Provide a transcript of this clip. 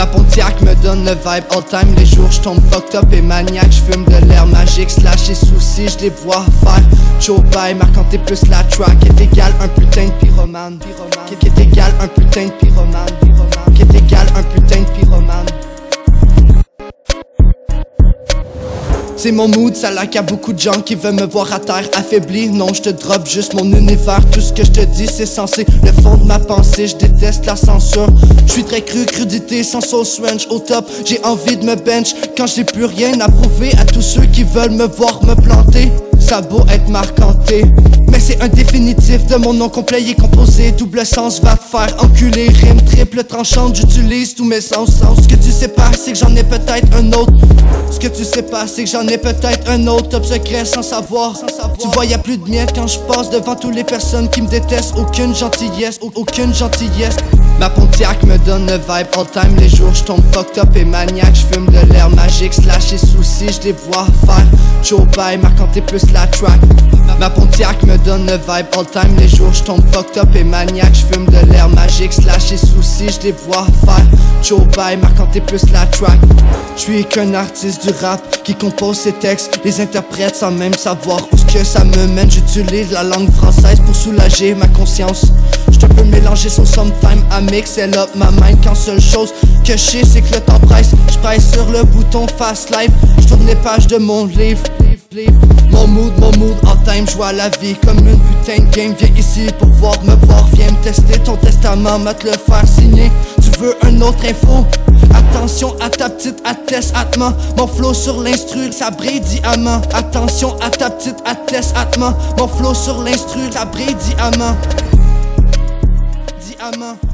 Ma Pontiac me donne le vibe all time. Les jours j'tombe fucked up et maniaque. J'fume de l'air magique, slash les soucis, j'les vois faire. Joe bye, marquant t'es plus la track. Qui est égal un putain de pyromane. Qui est égal un putain de pyromane. Qui est égal un putain de pyromane. C'est mon mood, ça laque à beaucoup de gens qui veulent me voir à terre affaibli. Non, je te drop juste mon univers. Tout ce que je te dis, c'est censé le fond de ma pensée. Je déteste la censure. Je suis très cru, crudité, sans sauce ranch au top. J'ai envie de me bench quand j'ai plus rien à prouver à tous ceux qui veulent me voir me planter. Ça a beau être marquanté, mais c'est un définitif de mon nom complet et composé. Double sens, va te faire enculer. Rime triple tranchante, j'utilise tous mes sens. Ce que tu sais pas, c'est que j'en ai peut-être un autre. Ce que tu sais pas, c'est que j'en ai peut-être un autre. Top secret sans savoir. Tu vois, y'a plus de miettes quand je passe devant toutes les personnes qui me détestent. Aucune gentillesse, aucune gentillesse. Ma Pontiac me donne le vibe all time. Les jours j'tombe fucked up et maniaque. J'fume de l'air magique, slash les soucis, j'les vois faire. Joe bye, marquant t'es plus la track. Ma Pontiac me donne le vibe all time. Les jours j'tombe fucked up et maniaque. J'fume de l'air magique, slash les soucis, j'les vois faire. Joe bye, marquant t'es plus la track. J'suis qu'un artiste du rap qui compose ses textes, les interprète sans même savoir où ce que ça me mène. J'utilise la langue française pour soulager ma conscience. J'te peux mélanger son sometime à mixer up ma mind. Quand seule chose que je sais c'est que le temps presse. J'presse sur le bouton fast life. J'tourne les pages de mon livre. Mon mood all time, j'vois la vie comme une putain de game. Viens ici pour me voir, viens me tester ton testament, m'a te le faire signer. Tu veux un autre info? Attention à ta petite atteste atma. Mon flow sur l'instru, ça brille diamant. Attention à ta petite atteste atma. Mon flow sur l'instru, ça brille diamant. Diamant.